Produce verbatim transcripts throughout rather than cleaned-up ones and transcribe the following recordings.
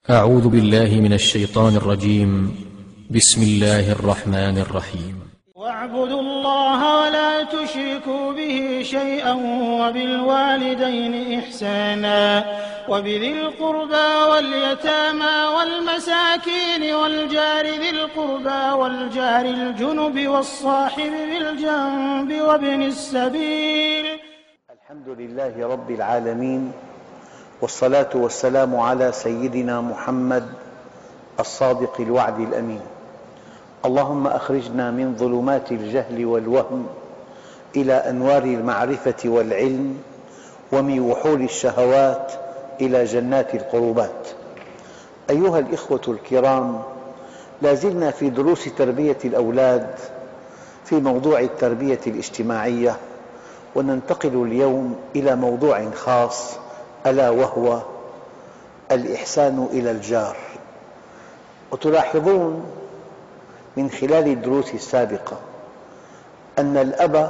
أعوذ بالله من الشيطان الرجيم. بسم الله الرحمن الرحيم. واعبدوا الله ولا تشركوا به شيئا وبالوالدين إحسانا وبذي القربى واليتامى والمساكين والجار ذي القربى والجار الجنب والصاحب بالجنب وابن السبيل. الحمد لله رب العالمين، والصلاة والسلام على سيدنا محمد الصادق الوعد الأمين. اللهم أخرجنا من ظلمات الجهل والوهم إلى أنوار المعرفة والعلم، ومن وحول الشهوات إلى جنات القربات. أيها الإخوة الكرام، لا زلنا في دروس تربية الأولاد في موضوع التربية الاجتماعية، وننتقل اليوم إلى موضوع خاص، ألا وهو الإحسان إلى الجار. وتلاحظون من خلال الدروس السابقة أن الأب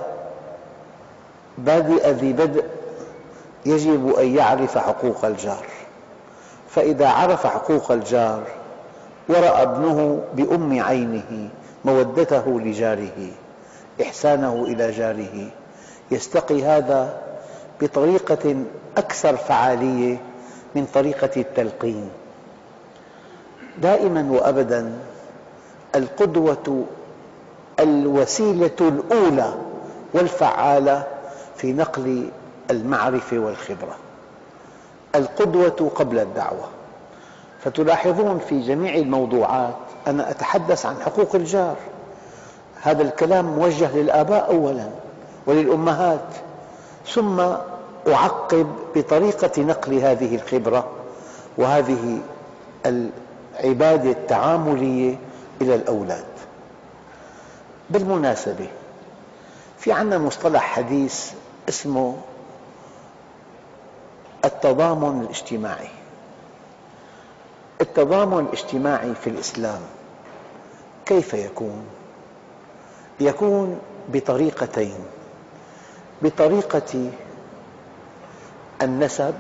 بادئ ذي بدء يجب أن يعرف حقوق الجار، فإذا عرف حقوق الجار ورأى ابنه بأم عينه مودته لجاره، إحسانه إلى جاره، يستقي هذا بطريقة أكثر فعالية من طريقة التلقين. دائماً وأبداً القدوة الوسيلة الأولى والفعالة في نقل المعرفة والخبرة، القدوة قبل الدعوة. فتلاحظون في جميع الموضوعات أنا أتحدث عن حقوق الجار، هذا الكلام موجه للآباء أولاً وللأمهات، ثم أعقب بطريقة نقل هذه الخبرة وهذه العبادة التعاملية إلى الأولاد. بالمناسبة، في عندنا مصطلح حديث اسمه التضامن الاجتماعي. التضامن الاجتماعي في الإسلام كيف يكون؟ يكون بطريقتين: بطريقة النسب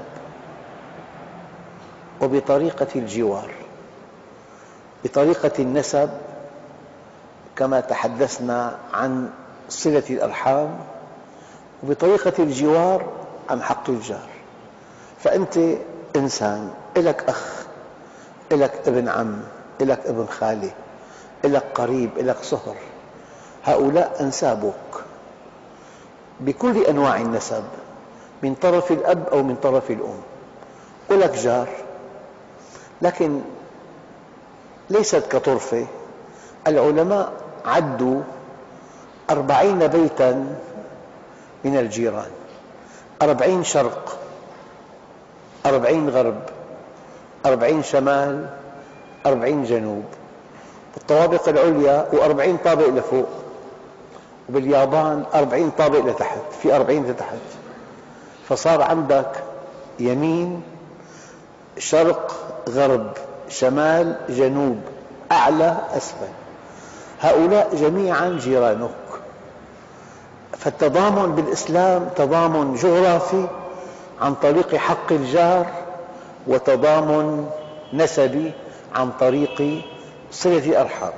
وبطريقة الجوار. بطريقة النسب كما تحدثنا عن صلة الأرحام، وبطريقة الجوار عن حق الجار. فأنت إنسان، لك أخ، لك ابن عم، لك ابن خالة، لك قريب، لك صهر، هؤلاء أنسابك بكل أنواع النسب، من طرف الأب أو من طرف الأم، ولك جار، لكن ليست كطرفة. العلماء عدوا أربعين بيتاً من الجيران: أربعين شرق، أربعين غرب، أربعين شمال، أربعين جنوب، والطوابق العليا وأربعين طابق لفوق، وباليابان أربعين طابق لتحت، في أربعين لتحت. فصار عندك يمين، شرق، غرب، شمال، جنوب، أعلى، أسفل، هؤلاء جميعاً جيرانك. فالتضامن بالإسلام تضامن جغرافي عن طريق حق الجار، وتضامن نسبي عن طريق صلة الأرحام.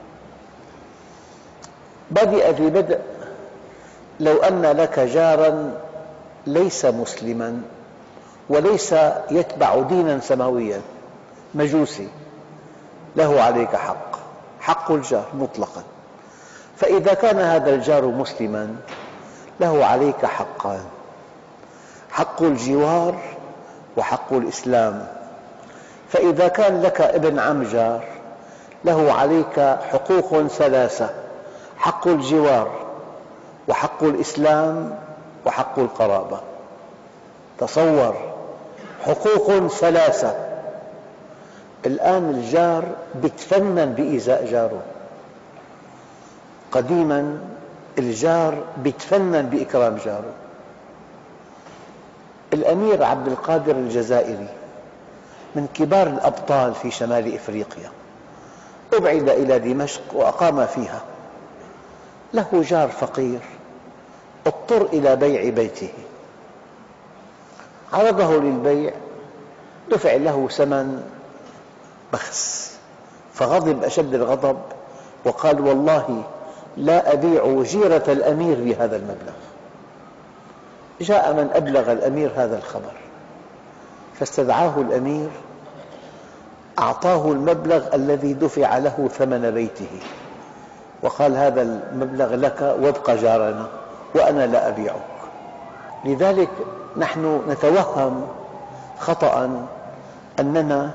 بادئ ذي بدء: لو أن لك جاراً ليس مسلماً وليس يتبع ديناً سماوياً، مجوسي، له عليك حق، حق الجار مطلقاً. فإذا كان هذا الجار مسلماً له عليك حقان: حق الجوار وحق الإسلام. فإذا كان لك ابن عم جار له عليك حقوق ثلاثة: حق الجوار وحق الإسلام وحق القرابة. تصور، حقوق ثلاثة. الآن الجار يتفنن بإيذاء جاره، قديماً الجار يتفنن بإكرام جاره. الأمير عبد القادر الجزائري من كبار الأبطال في شمال إفريقيا، أبعد إلى دمشق وأقام فيها. له جار فقير اضطر إلى بيع بيته، عرضه للبيع، دفع له ثمن بخس، فغضب أشد الغضب وقال والله لا أبيع جيرة الأمير بهذا المبلغ. جاء من أبلغ الأمير هذا الخبر فاستدعاه الأمير، أعطاه المبلغ الذي دفع له ثمن بيته وقال هذا المبلغ لك وابق جارنا وأنا لا أبيعك. لذلك نحن نتوهم خطأ أننا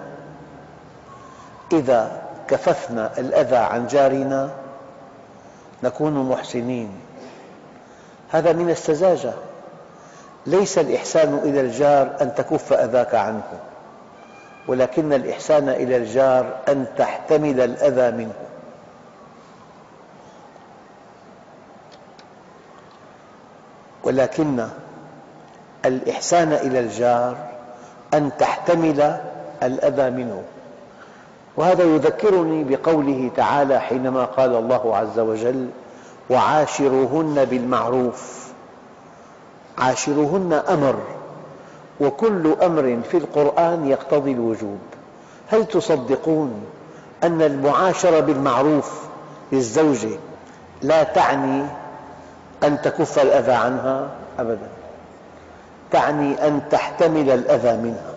إذا كففنا الأذى عن جارنا نكون محسنين. هذا من السذاجة. ليس الإحسان إلى الجار أن تكف أذاك عنه، ولكن الإحسان إلى الجار أن تحتمل الأذى منه. ولكن الإحسان إلى الجار أن تحتمل الأذى منه. وهذا يذكرني بقوله تعالى حينما قال الله عز وجل وعاشروهن بالمعروف. عاشروهن أمر، وكل أمر في القرآن يقتضي الوجوب. هل تصدقون أن المعاشرة بالمعروف للزوجة لا تعني أن تكف الأذى عنها؟ أبداً، تعني أن تحتمل الأذى منها.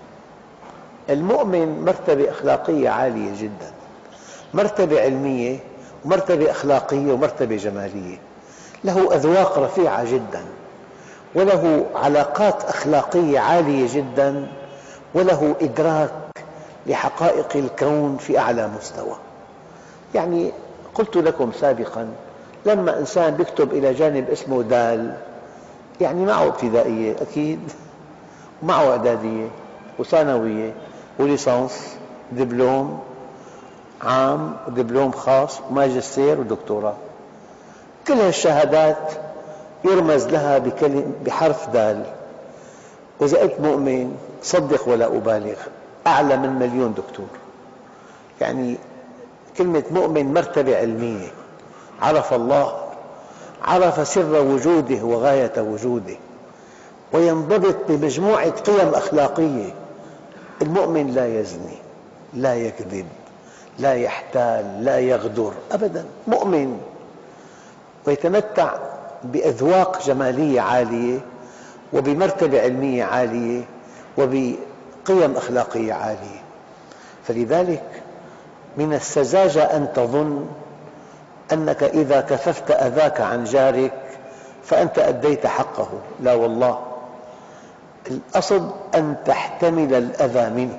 المؤمن مرتبة أخلاقية عالية جداً، مرتبة علمية ومرتبة أخلاقية ومرتبة جمالية، له أذواق رفيعة جداً، وله علاقات أخلاقية عالية جداً، وله إدراك لحقائق الكون في أعلى مستوى. يعني قلت لكم سابقاً لما إنسان يكتب إلى جانب اسمه دال، يعني معه ابتدائية أكيد، ومعه إعدادية وثانوية وليسانس، دبلوم عام ودبلوم خاص وماجستير ودكتوراه، كل هالشهادات يرمز لها بحرف دال. وإذا أنت مؤمن صدق ولا أبالغ، أعلى من مليون دكتور. يعني كلمة مؤمن مرتبة علمية، عرف الله، عرف سر وجوده وغاية وجوده، وينضبط بمجموعة قيم أخلاقية. المؤمن لا يزني، لا يكذب، لا يحتال، لا يغدر أبداً، مؤمن، ويتمتع بأذواق جمالية عالية وبمرتبة علمية عالية وبقيم أخلاقية عالية. فلذلك من السذاجة أن تظن أنك إذا كففت أذاك عن جارك فأنت أديت حقه. لا والله، الأصل أن تحتمل الأذى منه.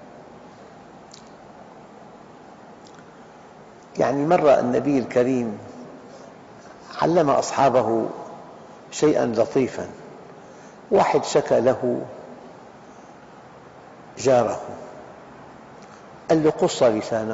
يعني مرة النبي الكريم علم أصحابه شيئاً لطيفاً. واحد شكى له جاره، قال له قص لسانه.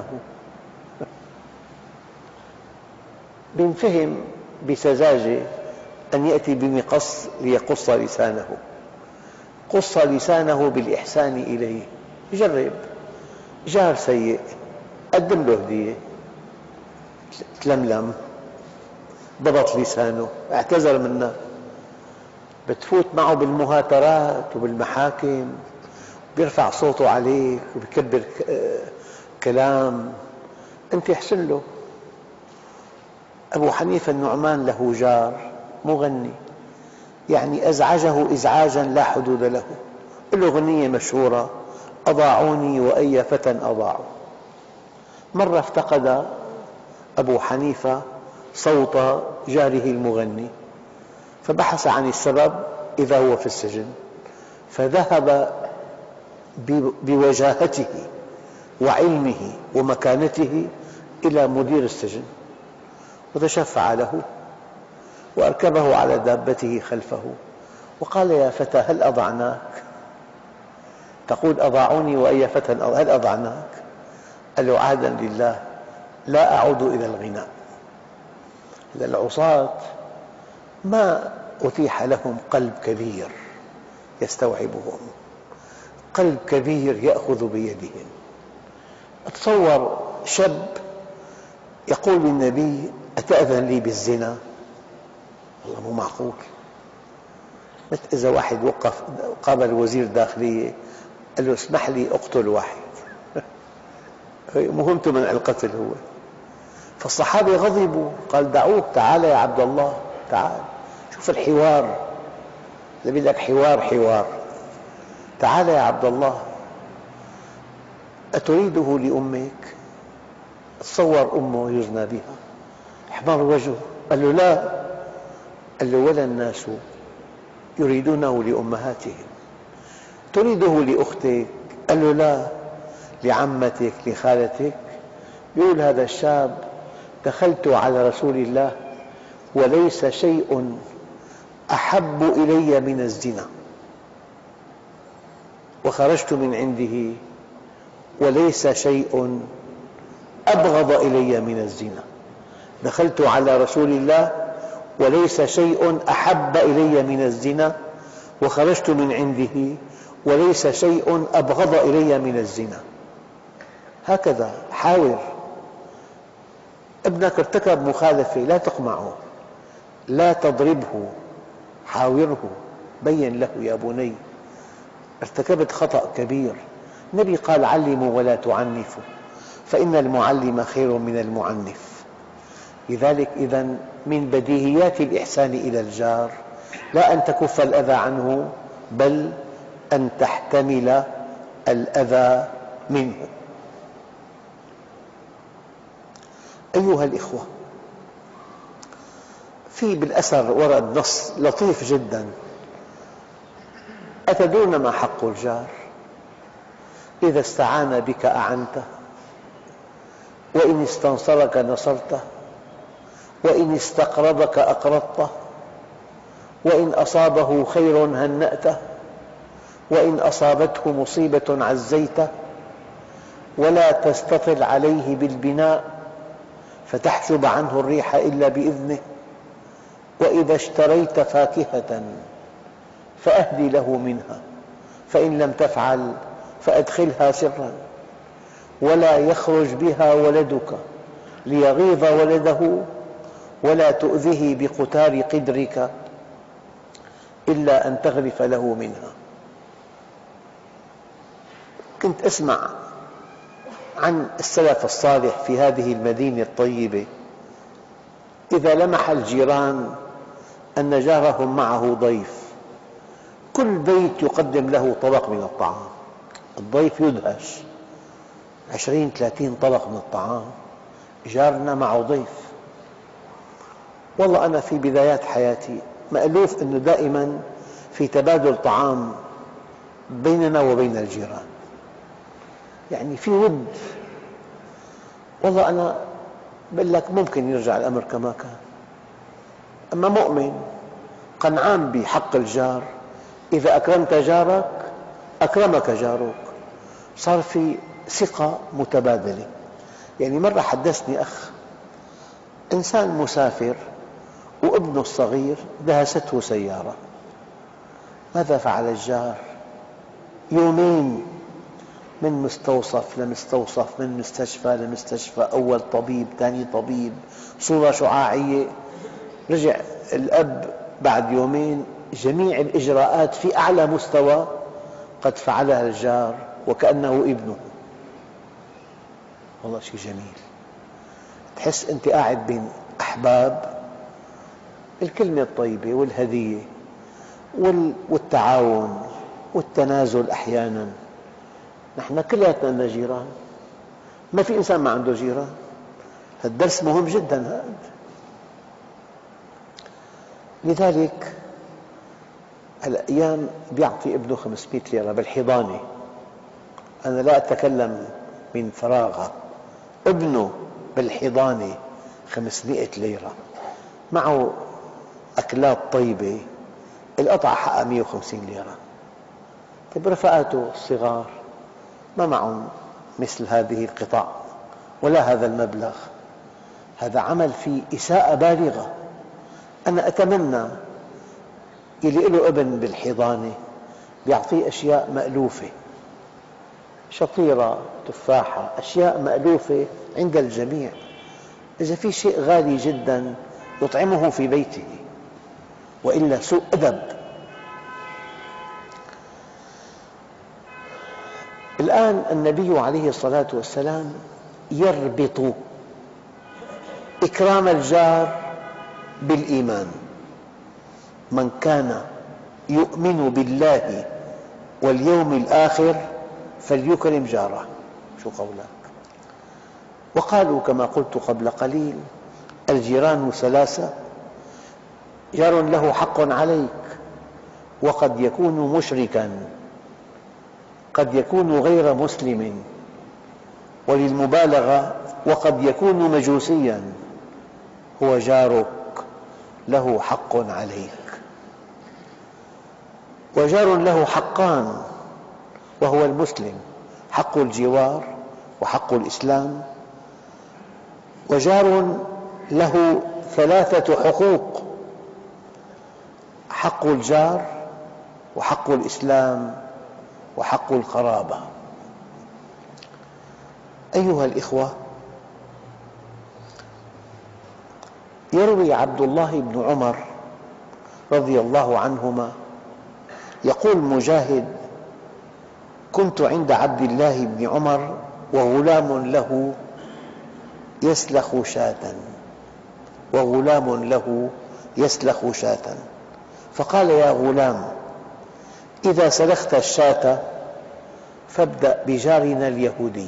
بنفهم بسذاجة أن يأتي بمقص ليقص لسانه. قص لسانه بالإحسان إليه. جرب، جار سيء قدم له هدية، تلملم، ضبط لسانه، اعتذر منه، بتفوت معه بالمهاترات وبالمحاكم، بيرفع صوته عليك وبيكبر كلام، أنت احسن له. أبو حنيفة النعمان له جار مغني، يعني أزعجه إزعاجاً لا حدود له. له أغنية مشهورة أضاعوني وأي فتى أضاعوا. مرة افتقد أبو حنيفة صوت جاره المغني، فبحث عن السبب، إذا هو في السجن، فذهب بوجاهته وعلمه ومكانته إلى مدير السجن وتشفع له وأركبه على دابته خلفه وقال يا فتى هل أضعناك؟ تقول أضاعوني وأي فتى هل أضعناك؟ قال له عهدا لله لا أعود إلى الغناء. العصاة ما أتيح لهم قلب كبير يستوعبهم، قلب كبير يأخذ بيدهم. أتصور شاب يقول للنبي أتأذن لي بالزنا؟ والله مو معقول. مثل إذا واحد وقف قابل وزير داخلية قال له اسمح لي أقتل واحد. مهمته منع القتل هو. فالصحابة غضبوا، قال دعوه، تعال يا عبد الله تعال. شوف الحوار، اللي بيقول لك حوار حوار. تعال يا عبد الله، أتريده لأمك؟ تصور أمه يزنى بها، احمر وجهه. قال له لا. قال له ولا الناس يريدونه لأمهاتهم. تريده لأختك؟ قال له لا، لعمتك لخالتك. يقول هذا الشاب دخلت على رسول الله وليس شيء أحب إلي من الزنا، وخرجت من عنده وليس شيء أبغض إلي من الزنا. دخلت على رسول الله وليس شيء أحب إلي من الزنا، وخرجت من عنده وليس شيء أبغض إلي من الزنا. هكذا حاور. ابنك ارتكب مخالفة لا تقمعه، لا تضربه، حاوره، بين له يا بني ارتكبت خطأ كبير. النبي قال علموا ولا تعنفوا، فإن المعلم خير من المعنف. لذلك إذن من بديهيات الإحسان إلى الجار لا أن تكف الأذى عنه، بل أن تحتمل الأذى منه. أيها الإخوة، في بالأثر ورد نص لطيف جدا: أتدرون ما حق الجار؟ إذا استعان بك أعنته، وإن استنصرك نصرته، وإن استقرضك أقرضته، وإن أصابه خير هنأته، وإن أصابته مصيبة عزيته. ولا تستطل عليه بالبناء فتحجب عنه الريح إلا بإذنه. وإذا اشتريت فاكهة فأهدِ له منها، فإن لم تفعل فأدخلها سرا. ولا يخرج بها ولدك ليغيظ ولده، ولا تؤذه بقتار قدرك إلا أن تغرف له منها. كنت أسمع عن السلف الصالح في هذه المدينة الطيبة، إذا لمح الجيران أن جارهم معه ضيف، كل بيت يقدم له طبق من الطعام. الضيف يدهش، عشرين ثلاثين طبق من الطعام، جارنا معه ضيف. والله أنا في بدايات حياتي مألوف أنه دائما في تبادل طعام بيننا وبين الجيران، يعني في ود. والله أنا بقول لك ممكن يرجع الأمر كما كان. أما مؤمن قنعان بحق الجار، إذا أكرمت جارك أكرمك جارك، صار في ثقة متبادلة. يعني مرة حدثني أخ، إنسان مسافر وابنه الصغير دهسته سيارة. ماذا فعل الجار؟ يومين من مستوصف لمستوصف، من مستشفى لمستشفى، أول طبيب ثاني طبيب، صورة شعاعية. رجع الأب بعد يومين جميع الإجراءات في أعلى مستوى قد فعلها الجار وكأنه ابنه. والله شيء جميل، تحس أنت قاعد بين أحباب. الكلمة الطيبة والهدية والتعاون والتنازل أحيانا. نحن كلياتنا لنا جيران، ما في إنسان ما عنده جيران. الدرس مهم جدا هذا. لذلك الأيام بيعطي ابنه خمسمئة ليرة بالحضانة. أنا لا أتكلم من فراغ، ابنه بالحضانة خمسمئة ليرة، معه أكلات طيبة، القطعة حقها مئة وخمسين ليرة. طيب رفقاته الصغار ما معهم مثل هذه القطع ولا هذا المبلغ. هذا عمل فيه إساءة بالغة. أنا أتمنى اللي له ابن بالحضانة بيعطيه أشياء مألوفة، شطيرة، تفاحة، أشياء مألوفة عند الجميع. إذا في شيء غالي جدا يطعمه في بيته، وإلا سوء أدب. الآن النبي عليه الصلاة والسلام يربط إكرام الجار بالإيمان. من كان يؤمن بالله واليوم الآخر فليكرم جاره. شو قولك؟ وقالوا كما قلت قبل قليل: الجيران ثلاثة، جار له حق عليك وقد يكون مشركا، قد يكون غير مسلم، وللمبالغة وقد يكون مجوسيا، هو جارك له حق عليك. وجار له حقان وهو المسلم: حق الجوار وحق الإسلام. وجار له ثلاثة حقوق: حق الجار وحق الإسلام وحق القرابة. أيها الإخوة، يروي عبد الله بن عمر رضي الله عنهما يقول مجاهد: كنت عند عبد الله بن عمر وغلام له يسلخ شاة وغلام له يسلخ شاة فقال: يا غلام، إذا سلخت الشاة فابدأ بجارنا اليهودي.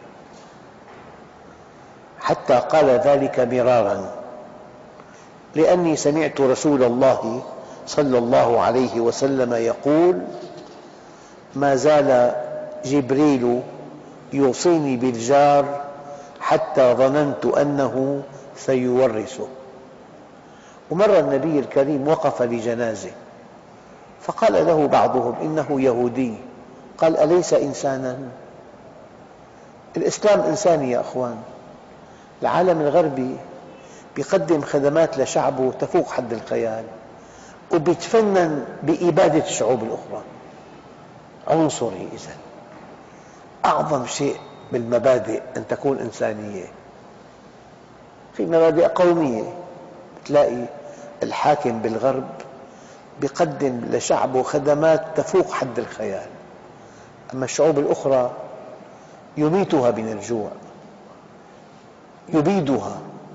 حتى قال ذلك مرارا، لأني سمعت رسول الله صلى الله عليه وسلم يقول: ما زال جبريل يوصيني بالجار حتى ظننت أنه سيورثه. ومر النبي الكريم وقف لجنازة فقال له بعضهم: إنه يهودي. قال: أليس إنسانا؟ الإسلام إنساني يا أخوان. العالم الغربي يقدم خدمات لشعبه تفوق حد الخيال، ويتفنن بإبادة الشعوب الأخرى. عنصري. إذن أعظم شيء بالمبادئ أن تكون إنسانية. في مبادئ قومية، تلاقي الحاكم بالغرب يقدم لشعبه خدمات تفوق حد الخيال، أما الشعوب الأخرى يميتها من الجوع، يبيدها،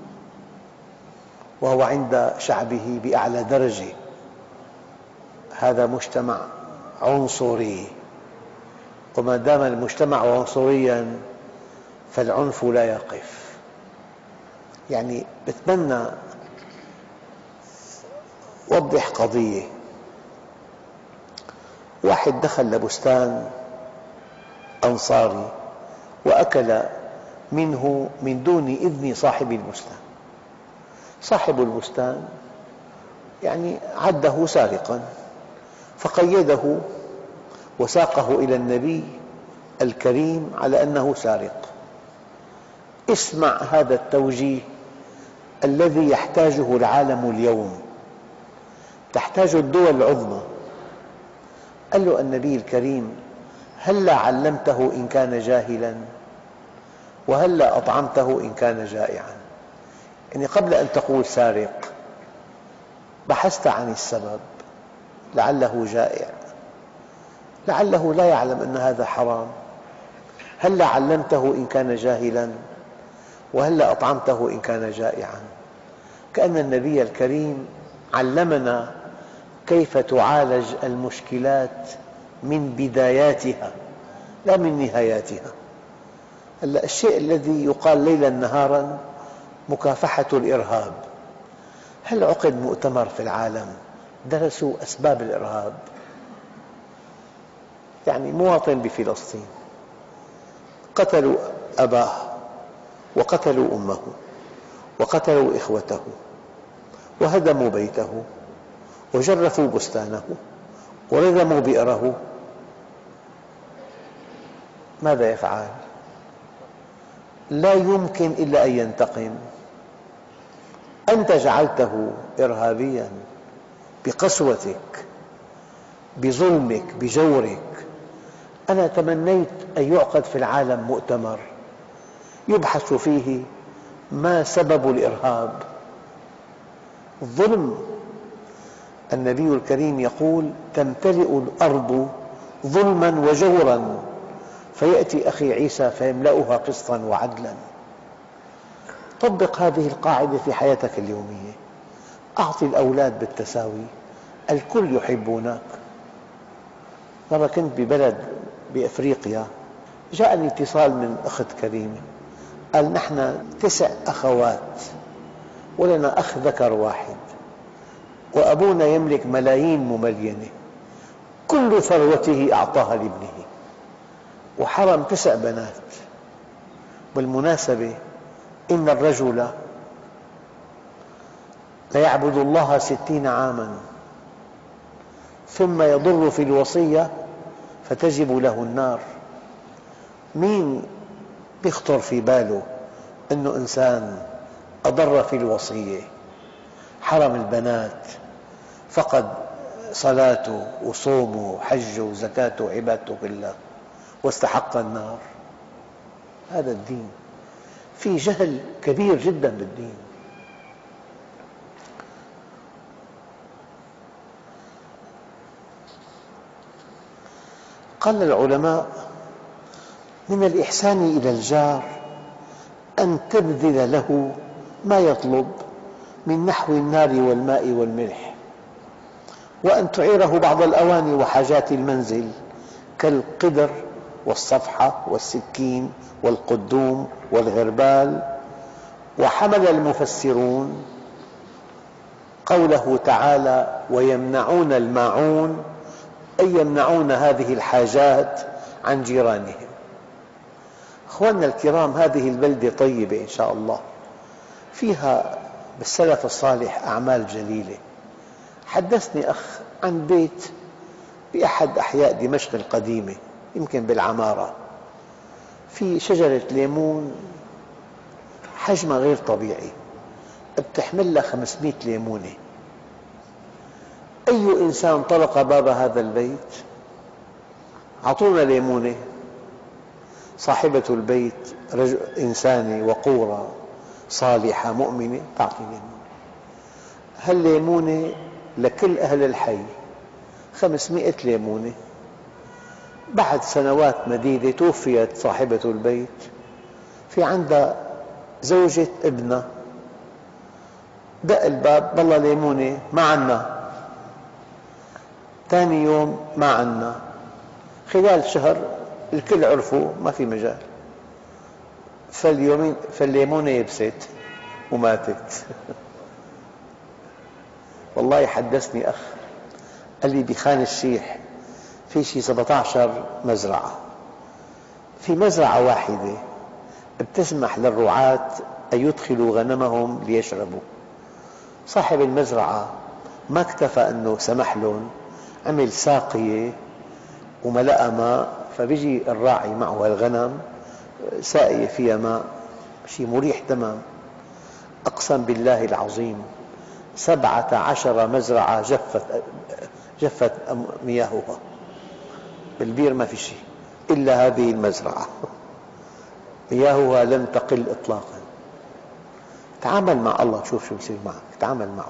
وهو عند شعبه بأعلى درجة. هذا مجتمع عنصري، وما دام المجتمع عنصريا فالعنف لا يقف. يعني بتمنى وضح قضية. واحد دخل لبستان أنصاري وأكل منه من دون إذن صاحب البستان. صاحب البستان يعني عده سارقا فقيده وساقه إلى النبي الكريم على أنه سارق. اسمع هذا التوجيه الذي يحتاجه العالم اليوم، تحتاج الدول العظمى. قال له النبي الكريم: هلا علمته إن كان جاهلا، وهلا أطعمته إن كان جائعا. يعني قبل أن تقول سارق بحثت عن السبب، لعله جائع، لعله لا يعلم أن هذا حرام. هلا علمته إن كان جاهلا، وهلا أطعمته إن كان جائعا. كأن النبي الكريم علمنا كيف تعالج المشكلات من بداياتها لا من نهاياتها. الشيء الذي يقال ليلا نهارا مكافحة الإرهاب. هل عقد مؤتمر في العالم درسوا أسباب الإرهاب؟ يعني مواطن بفلسطين قتلوا أباه وقتلوا أمه وقتلوا إخوته وهدموا بيته وجرفوا بستانه وردموا بئره، ماذا يفعل؟ لا يمكن إلا أن ينتقم. أنت جعلته إرهابياً بقسوتك، بظلمك، بجورك. أنا تمنيت أن يعقد في العالم مؤتمر يبحث فيه ما سبب الإرهاب. الظلم. النبي الكريم يقول: تمتلئ الأرض ظلماً وجوراً فيأتي أخي عيسى فيملأها قسطاً وعدلاً. طبق هذه القاعدة في حياتك اليومية. أعطي الأولاد بالتساوي، الكل يحبونك. مرة كنت ببلد بأفريقيا، جاءني اتصال من أخت كريمة، قال نحن تسع أخوات ولنا أخ ذكر واحد، وأبونا يملك ملايين مملينة، كل ثروته أعطاها لابنه، وحرم تسع بنات. بالمناسبة إن الرجل ليعبد الله ستين عاما ثم يضر في الوصية فتجب له النار. مين يخطر في باله أنه إنسان أضر في الوصية، حرم البنات، فقد صلاته وصومه وحجه وزكاته وعبادته كلها واستحق النار؟ هذا الدين. في جهل كبير جدا بالدين. قال العلماء من الإحسان إلى الجار أن تبذل له ما يطلب من نحو النار والماء والملح، وأن تعيره بعض الأواني وحاجات المنزل كالقدر والصفحة والسكين والقدوم والغربال. وحمل المفسرون قوله تعالى ويمنعون الماعون، أي يمنعون هذه الحاجات عن جيرانهم. أخواننا الكرام، هذه البلدة طيبة إن شاء الله، فيها بالسلف الصالح أعمال جليلة. حدثني أخ عن بيت بأحد أحياء دمشق القديمة، يمكن بالعمارة، في شجرة ليمون حجمها غير طبيعي، بتحملها خمسمئة ليمونة. أي إنسان طرق باب هذا البيت أعطونا ليمونة، صاحبة البيت رجل إنسانة وقورة صالحة مؤمنة تعطي ليمونة. هالليمونة لكل أهل الحي، خمسمئة ليمونة. بعد سنوات مديدة توفيت صاحبة البيت، في عندها زوجة ابنها، دق الباب والله ليمونة ما عنا، ثاني يوم ما عنا، خلال شهر الكل عرفوا ما في مجال، فاليومين فالليمونة يبست وماتت. والله حدثني أخ قال لي بخان الشيح في شي سبعة عشر مزرعة، في مزرعة واحدة بتسمح للرعاة أن يدخلوا غنمهم ليشربوا. صاحب المزرعة ما اكتفى أنه سمح لهم، عمل ساقية وملأ ماء، فبيجي الراعي معه الغنم ساقية فيها ماء، شيء مريح تمام. أقسم بالله العظيم سبعة عشر مزرعة جفت جفت مياهها، بالبير ما في شيء إلا هذه المزرعة مياهها لم تقل إطلاقا. تعامل مع الله، شوف شو يصير معك، تعامل معه.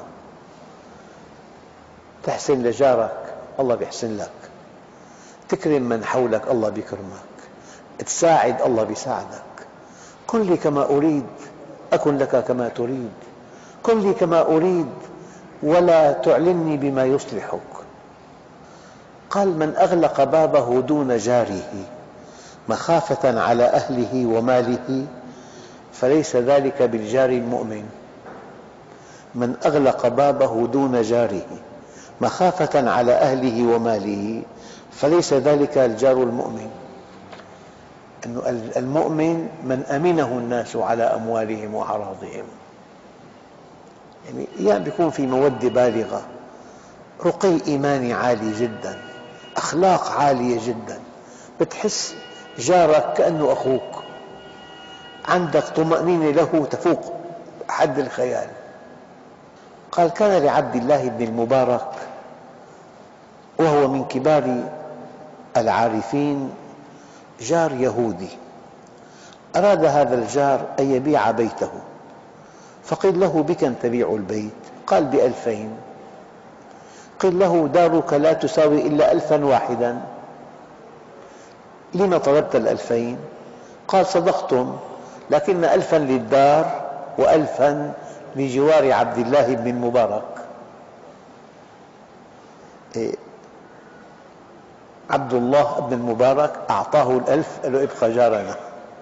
تحسن لجارك الله بيحسن لك، تكرم من حولك الله بيكرمك، تساعد الله بيساعدك. كن لي كما أريد أكن لك كما تريد، كن لي كما أريد ولا تعلمني بما يصلحك. قال من أغلق بابه دون جاره مخافة على أهله وماله فليس ذلك بالجار المؤمن. من أغلق بابه دون جاره مخافة على أهله وماله فليس ذلك الجار المؤمن. أنه المؤمن من أمنه الناس على أموالهم وأعراضهم، يعني أحيانا بيكون في مودة بالغة، رقي إيماني عالي جدا، أخلاق عالية جدا، بتحس جارك كأنه أخوك، عندك طمأنينة له تفوق حد الخيال. قال كان لعبد الله بن المبارك وهو من كبار العارفين جار يهودي، أراد هذا الجار أن يبيع بيته، فقيل له بكم تبيع البيت؟ قال بألفين. قيل له دارك لا تساوي إلا ألفا واحدا، لما طلبت الألفين؟ قال صدقتم، لكن ألفا للدار وألفا بجوار عبد الله بن المبارك. عبد الله بن المبارك أعطاه الألف، قال له ابقى جارنا.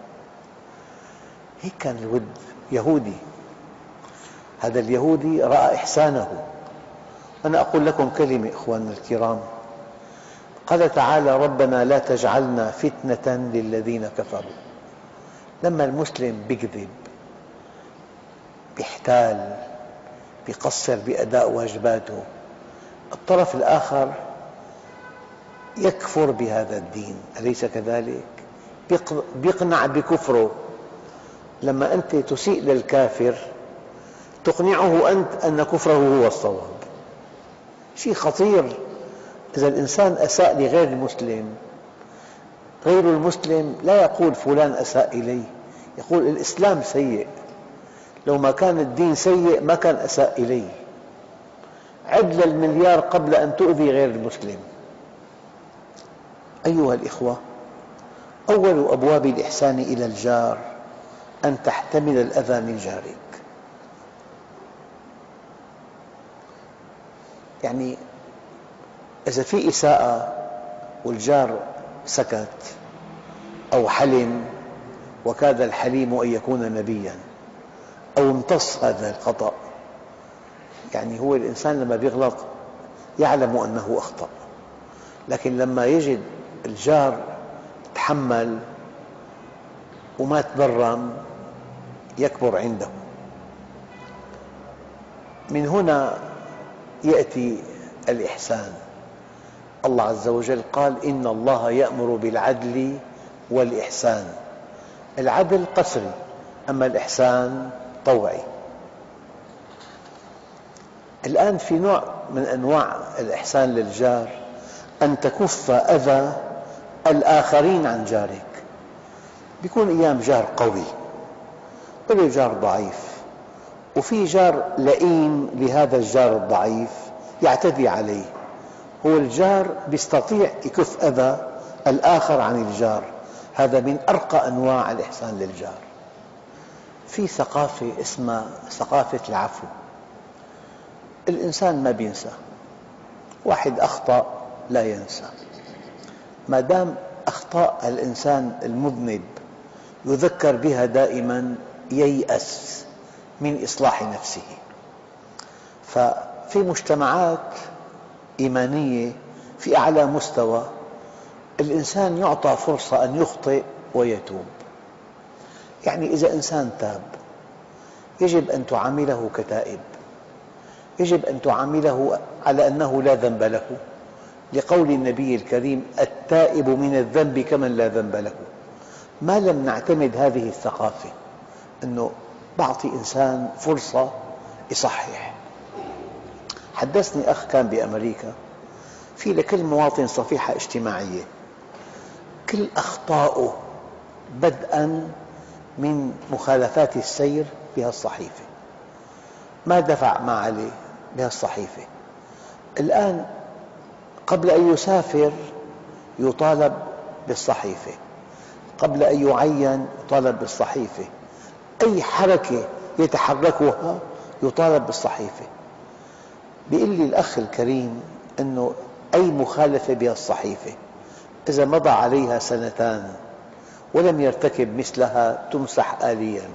هيك كان الود. يهودي، هذا اليهودي رأى إحسانه. أنا أقول لكم كلمة إخواننا الكرام، قال تعالى: ربنا لا تجعلنا فتنة للذين كفروا. لما المسلم يكذب، يحتال، يقصر بأداء واجباته، الطرف الآخر يكفر بهذا الدين، أليس كذلك؟ يقنع بكفره. لما أنت تسيء للكافر تقنعه أنت أن كفره هو الصواب. شيء خطير. إذا الإنسان أساء لغير المسلم، غير المسلم لا يقول فلان أساء إلي، يقول الإسلام سيء، لو ما كان الدين سيء ما كان أساء إلي. عد للمليار قبل أن تؤذي غير المسلم. أيها الإخوة، أول أبواب الإحسان إلى الجار أن تحتمل الأذى من جارك. يعني إذا في إساءة والجار سكت أو حلم، وكاد الحليم أن يكون نبياً، أو امتص هذا الخطأ، يعني هو الإنسان لما يغلط يعلم أنه أخطأ، لكن لما يجد الجار تحمل وما تبرم يكبر عنده. من هنا يأتي الإحسان. الله عز وجل قال: إن الله يأمر بالعدل والإحسان. العدل قسري، أما الإحسان طوعي. الآن في نوع من أنواع الإحسان للجار أن تكف أذى الآخرين عن جارك. يكون أيام جار قوي وله جار ضعيف، وفي جار لئيم لهذا الجار الضعيف يعتدي عليه. هو الجار يستطيع يكف أذى الآخر عن الجار. هذا من أرقى أنواع الإحسان للجار. في ثقافة اسمها ثقافة العفو. الإنسان ما بينسى، واحد أخطأ لا ينسى. ما دام أخطاء الإنسان المذنب يذكر بها دائما ييأس من إصلاح نفسه. ففي مجتمعات إيمانية في أعلى مستوى الإنسان يعطى فرصة أن يخطئ ويتوب. يعني إذا إنسان تاب يجب أن تعامله كتائب، يجب أن تعامله على أنه لا ذنب له، لقول النبي الكريم: التائب من الذنب كمن لا ذنب له. ما لم نعتمد هذه الثقافة أنه بعطي إنسان فرصة يصحح. حدثني أخ كان بأمريكا، في لكل مواطن صفيحة اجتماعية، كل أخطاؤه بدءاً من مخالفات السير بها الصحيفة، ما دفع ما عليه بها الصحيفة. الآن قبل أن يسافر يطالب بالصحيفة، قبل أن يعين يطالب بالصحيفة، أي حركة يتحركها يطالب بالصحيفة. بيقول لي الأخ الكريم أنه أي مخالفة بها الصحيفة إذا مضى عليها سنتان ولم يرتكب مثلها تمسح آلياً.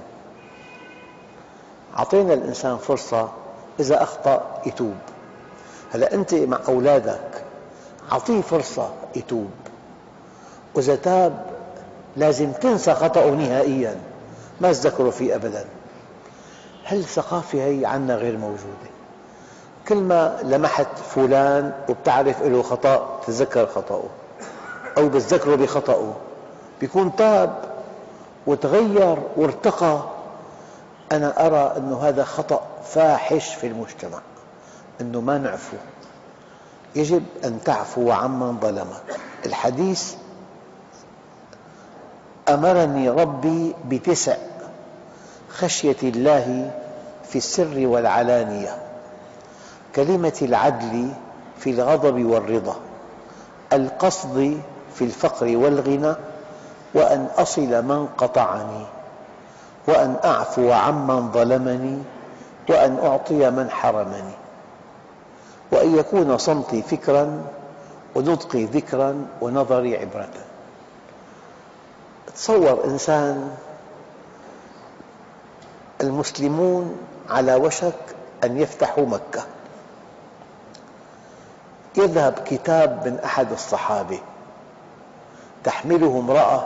أعطينا الإنسان فرصة، إذا أخطأ يتوب. هلأ أنت مع أولادك أعطيه فرصة يتوب، وإذا تاب لازم تنسى خطأه نهائياً، ما تذكره فيه أبداً. هالثقافة هي عنا غير موجودة. كل ما لمحت فلان وبتعرف له خطأ تتذكر خطأه، أو بتذكره بخطأه، بيكون تاب وتغير وارتقى. أنا أرى أن هذا خطأ فاحش في المجتمع، أنه ما نعفو. يجب أن تعفو عمن ظلمك. الحديث: أمرني ربي بتسع: خشية الله في السر والعلانية، كلمة العدل في الغضب والرضا، القصد في الفقر والغنى، وأن أصل من قطعني. وأن أعفو عمن ظلمني وأن أعطي من حرمني، وأن يكون صمتي فكرا ونطقي ذكرا ونظري عبرة. تصور إنسان المسلمون على وشك أن يفتحوا مكة، يذهب كتاب من أحد الصحابة تحمله امرأة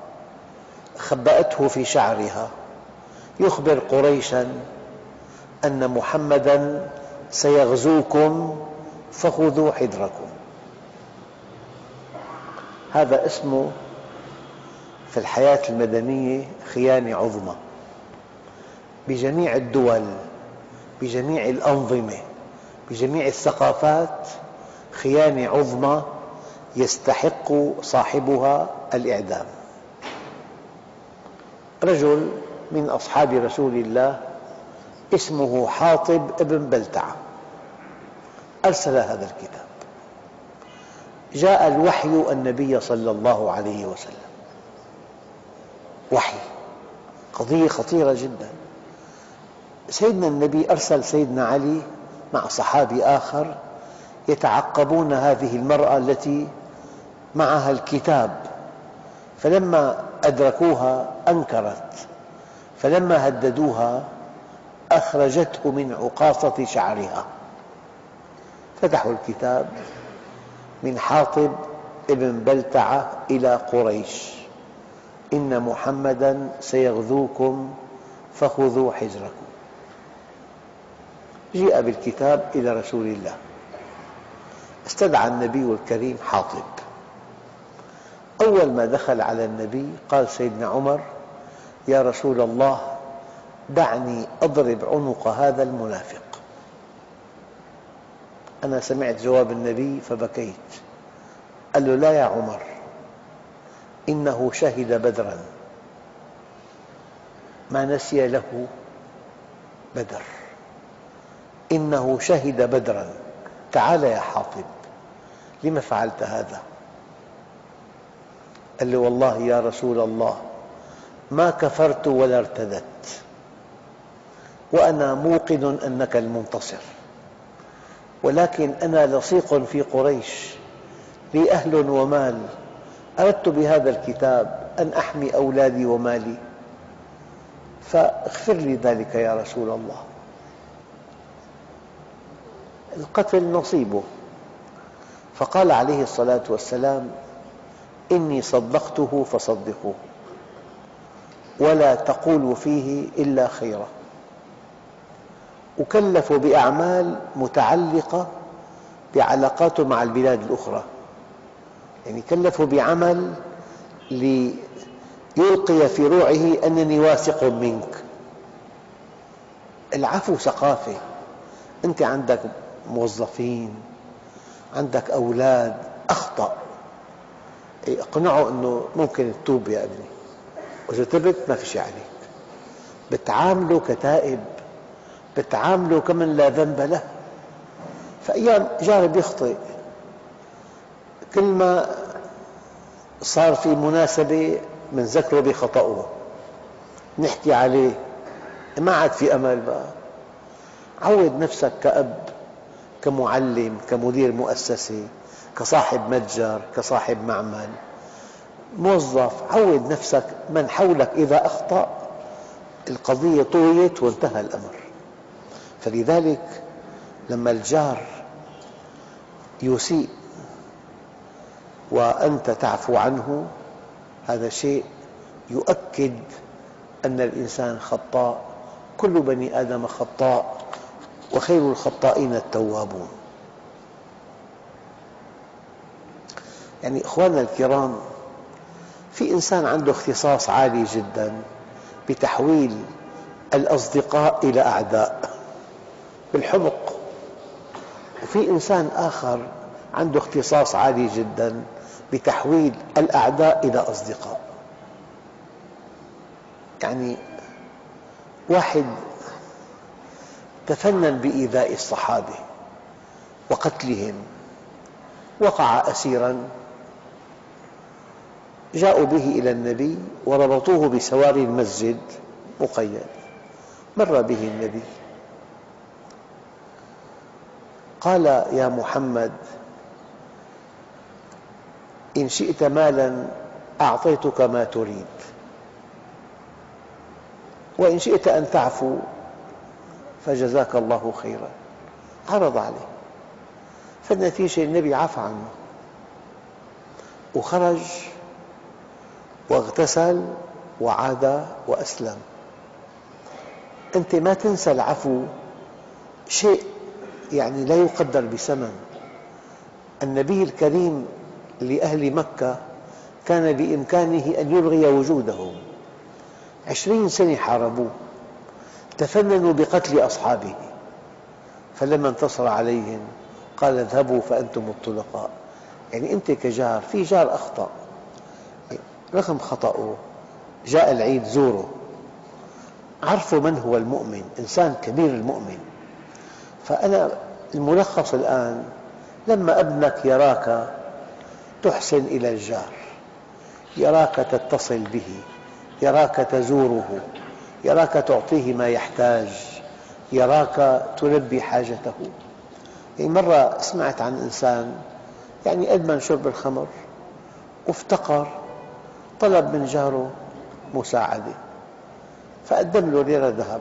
خبأته في شعرها يخبر قريشا أن محمداً سيغزوكم فخذوا حذركم. هذا اسمه في الحياة المدنية خيانة عظمى بجميع الدول، بجميع الأنظمة، بجميع الثقافات، خيانة عظمى يستحق صاحبها الإعدام. رجل من أصحاب رسول الله اسمه حاطب ابن بلتعة أرسل هذا الكتاب. جاء الوحي النبي صلى الله عليه وسلم، وحي، قضية خطيرة جدا. سيدنا النبي أرسل سيدنا علي مع صحابي آخر يتعقبون هذه المرأة التي معها الكتاب، فلما أدركوها أنكرت، فلما هددوها أخرجته من عقاصة شعرها. فتحوا الكتاب: من حاطب ابن بلتعة إلى قريش، إن محمداً سيغزوكم فخذوا حذركم. جيء بالكتاب إلى رسول الله، استدعى النبي الكريم حاطب. أول ما دخل على النبي قال سيدنا عمر: يا رسول الله، دعني أضرب عنق هذا المنافق. أنا سمعت جواب النبي فبكيت. قال له: لا يا عمر، إنه شهد بدراً ما نسي له بدر، إنه شهد بدراً. تعال يا حاطب، لم فعلت هذا؟ قال له: والله يا رسول الله ما كفرت ولا ارتدت، وأنا موقن أنك المنتصر، ولكن أنا لصيق في قريش، لي أهل ومال، أردت بهذا الكتاب أن أحمي أولادي ومالي، فاغفر لي ذلك يا رسول الله. القتل نصيبه. فقال عليه الصلاة والسلام: إني صدقته فصدقوه، ولا تقولوا فيه إلا خيرا. وكلفوا بأعمال متعلقة بعلاقاته مع البلاد الأخرى، يعني كلفوا بعمل ليلقي في روعه أنني واثق منك. العفو ثقافة. أنت عندك موظفين، عندك أولاد، أخطأ، اقنعه أنه ممكن تتوب يا ابني، وإذا تبت ما في شيء عليك. بتعامله كتائب، بتعامله كمن لا ذنب له. فأيام جارب يخطئ، كل ما صار في مناسبة منذكره بخطأه، نحكي عليه، ما عاد في أمل بقى. عود نفسك كأب، كمعلم، كمدير مؤسسة، كصاحب متجر، كصاحب معمل، موظف، عود نفسك من حولك إذا أخطأ القضية طويت وانتهى الأمر. فلذلك لما الجار يسيء وأنت تعفو عنه، هذا شيء يؤكد أن الإنسان خطاء. كل بني آدم خطاء، وخير الخطائين التوابون. يعني إخواننا الكرام، في إنسان عنده اختصاص عالي جدا بتحويل الأصدقاء إلى أعداء بالحمق، وفي إنسان آخر عنده اختصاص عالي جدا بتحويل الأعداء إلى أصدقاء. يعني واحد تفنن بإيذاء الصحابة وقتلهم، وقع أسيراً، جاءوا به إلى النبي وربطوه بسواري المسجد مقيد. مر به النبي قال: يا محمد، إن شئت مالا أعطيتك ما تريد، وإن شئت أن تعفو فجزاك الله خيرا. عرض عليه، فالنتيجة النبي عفى عنه وخرج واغتسل وعاد وأسلم. أنت ما تنسى العفو، شيء يعني لا يقدر بثمن. النبي الكريم لأهل مكة كان بإمكانه أن يلغي وجودهم، عشرين سنة حاربوه، تفننوا بقتل أصحابه، فلما انتصر عليهم قال: اذهبوا فأنتم الطلقاء. يعني أنت كجار، في جار أخطأ، رغم خطأه جاء العيد زوره، عرفوا من هو المؤمن، إنسان كبير المؤمن. فأنا الملخص الآن: لما ابنك يراك تحسن إلى الجار، يراك تتصل به، يراك تزوره، يراك تعطيه ما يحتاج، يراك تلبي حاجته. يعني مرة سمعت عن إنسان يعني أدمن شرب الخمر وافتقر، طلب من جاره مساعدة فقدم له ليرة ذهب.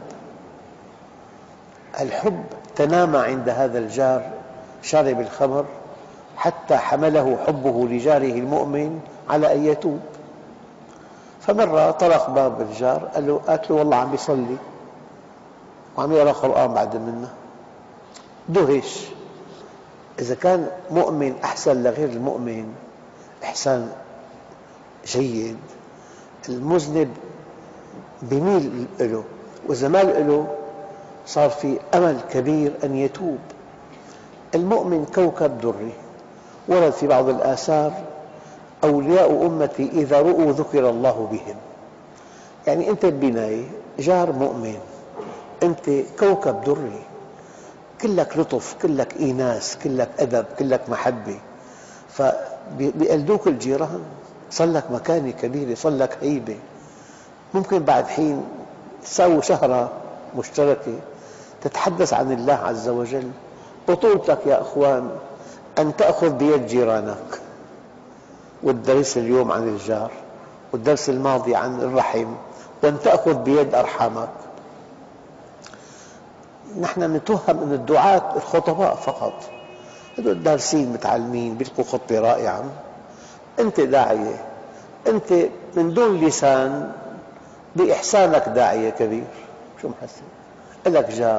الحب تنامى عند هذا الجار، شارب الخمر حتى حمله حبه لجاره المؤمن على أن يتوب. فمرة طرق باب الجار، قال له: قالت له: والله عم بيصلي وعم يقرأ قرآن بعد منه. دهش. إذا كان مؤمن أحسن لغير المؤمن إحسان جيد، المذنب بيميل له، وإذا مال له صار في أمل كبير أن يتوب. المؤمن كوكب دري، ورد في بعض الآثار: أولياء أمتي إذا رؤوا ذكر الله بهم. يعني أنت ببناية جار مؤمن، أنت كوكب دري، كلك لطف، كلك إيناس، كلك أدب، كلك محبة، فبيقلدوك الجيران، صار لك مكانة كبيرة، صار لك هيبة. ممكن بعد حين تساووا سهرة مشتركة تتحدث عن الله عز وجل. بطولتك يا أخوان أن تأخذ بيد جيرانك، والدرس اليوم عن الجار، والدرس الماضي عن الرحم، وأن تأخذ بيد أرحامك. نحن نتوهم أن الدعاة الخطباء فقط، هذول دارسين متعلمين بيلقوا خطبة رائعة. أنت داعية، أنت من دون لسان بإحسانك داعية كبير. شو محسن؟ لك جار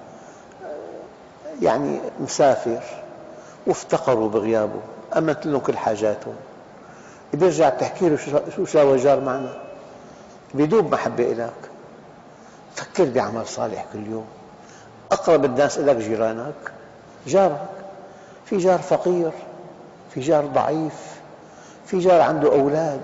يعني مسافر وافتقروا بغيابه، أمنت لهم كل حاجاتهم، بيرجع بتحكي له: شو ساوى جار معنا؟ بيدوب محبة إليك. فكر بعمل صالح كل يوم. أقرب الناس إليك جيرانك، جارك. في جار فقير، في جار ضعيف، في جار عنده أولاد،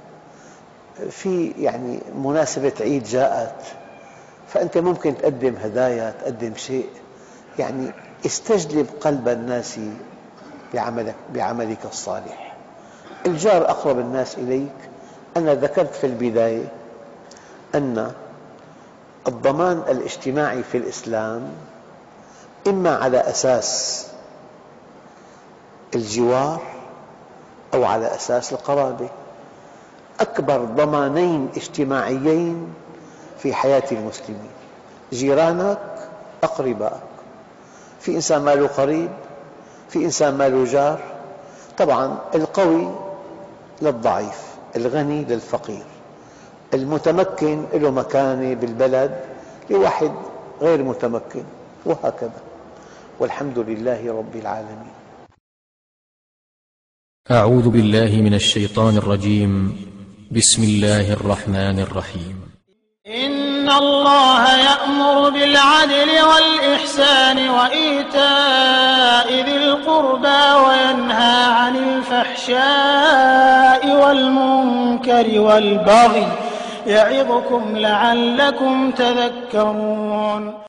في يعني مناسبة عيد جاءت، فأنت ممكن تقدم هدايا، تقدم شيء، يعني استجلب قلب الناس بعملك, بعملك الصالح. الجار أقرب الناس إليك. أنا ذكرت في البداية أن الضمان الاجتماعي في الإسلام إما على أساس الجوار أو على أساس القرابة. أكبر ضمانين اجتماعيين في حياة المسلمين: جيرانك، أقربائك. في إنسان ما له قريب، في إنسان ما له جار. طبعا القوي للضعيف، الغني للفقير، المتمكن له مكانة بالبلد لواحد غير متمكن، وهكذا. والحمد لله رب العالمين. أعوذ بالله من الشيطان الرجيم. بسم الله الرحمن الرحيم. إن الله يأمر بالعدل والإحسان وإيتاء ذي القربى وينهى عن الفحشاء والمنكر والبغي يعظكم لعلكم تذكرون.